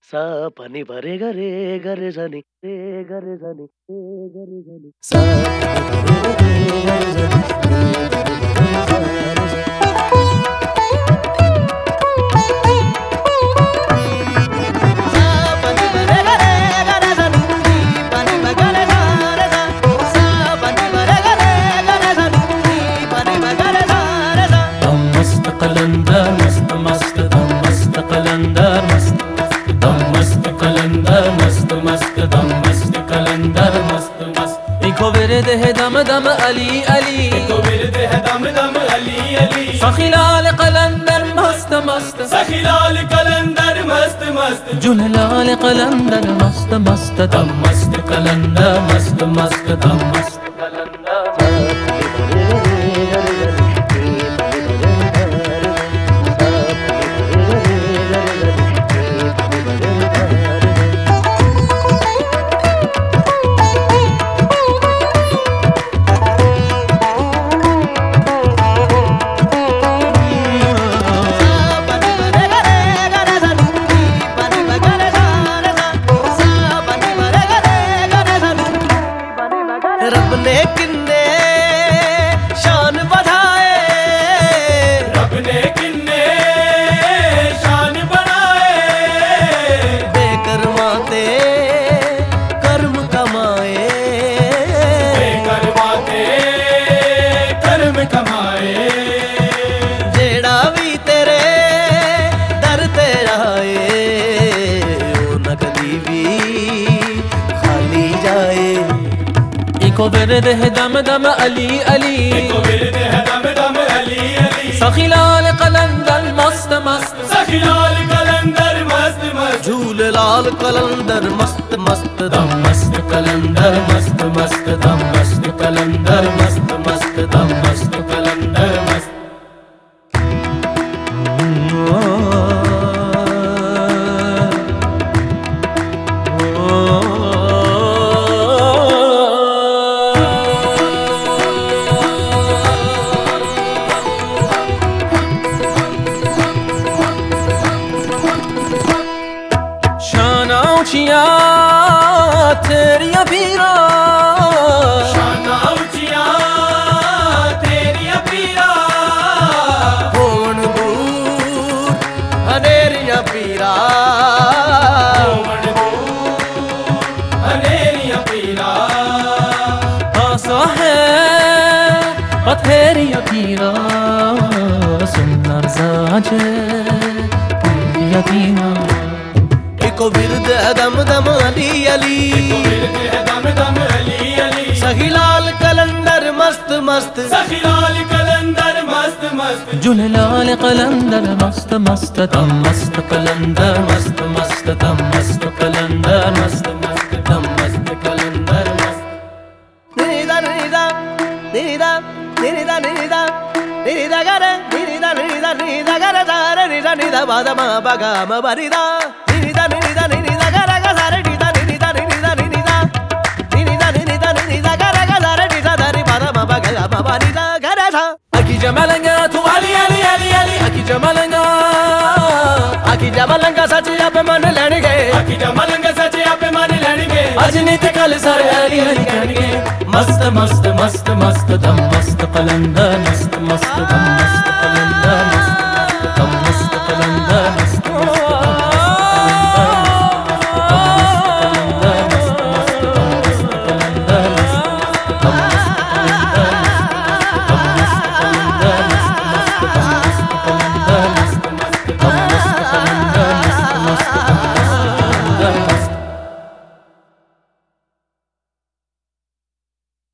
सा पनी भरे गरे गरे जनी रे गरे जनी रे गरे जनी सा पनी भरे गरे गरे जनी कलंदर मस्त मस्त दम मस्त कलंदर मस्त दम मस्त कलंदर मस्त मस्त दम मस्त कलंदर मस्त मस्त इको विरद है दम दम अली अली इको विरद है दम दम अली अली सखीलाल कलंदर मस्त मस्त सखीलाल कलंदर मस्त मस्त जुललाल कलंदर मस्त मस्त दम मस्त कलंदर मस्त मस्त दम मस्त कलंदर रब ने किन्ने शान बढ़ाए रब ने किन्ने शान बढ़ाए बेकरमाते कर्म कमाए बेकरमाते कर्म कमाए जेड़ा भी तेरे दर ते आए ओ न कदी भी खाली जाए इको विरद है दम दम अली अली इको विरद है दम दम अली अली सखीलाल कलंदर मस्त मस्त सखीलाल कलंदर मस्त मस्त झूलेलाल कलंदर मस्त मस्त दम मस्त कलंदर मस्त मस्त दम मस्त कलंदर मस्त मस्त दम मस्त कलंदर मस्त ऊंचिया तेरिया पीरा शाना ऊंचिया तेरिया पीरा होवन दूर अनेरिया पीरा होवन दूर अनेरिया पीरा आसा है बथेरिया पीरा सुंदर साजे तेरिया पीरा इको विरद है दम दम अली अली इको विरद है दम दम अली अली सखीलाल कलंदर मस्त मस्त सखीलाल कलंदर मस्त मस्त जुललाल कलंदर मस्त मस्त दम मस्त कलंदर मस्त मस्त दम मस्त कलंदर मस्त मस्त दम मस्त कलंदर मस्त निदा निदा निदा निदा निदा निदा गरे निदा निदा निदा गरे सारे निदा निदा बादमा बगाम बरिदा निदा निदा निदा गरे सारे निदा निदा निदा निदा निदा निदा निदा गरे सारे निदा दरी बादमा बगाम बरिदा गरे सा अकी जमलंगा तू अली अली अली अली अकी जमलंगा सच पे मन लेणगे अकी जमलंगा सच पे मन लेणगे अज नित कल सारे अली अली कहणगे मस्त मस्त मस्त मस्त दम मस्त कलंदर मस्त मस्त दम मस्त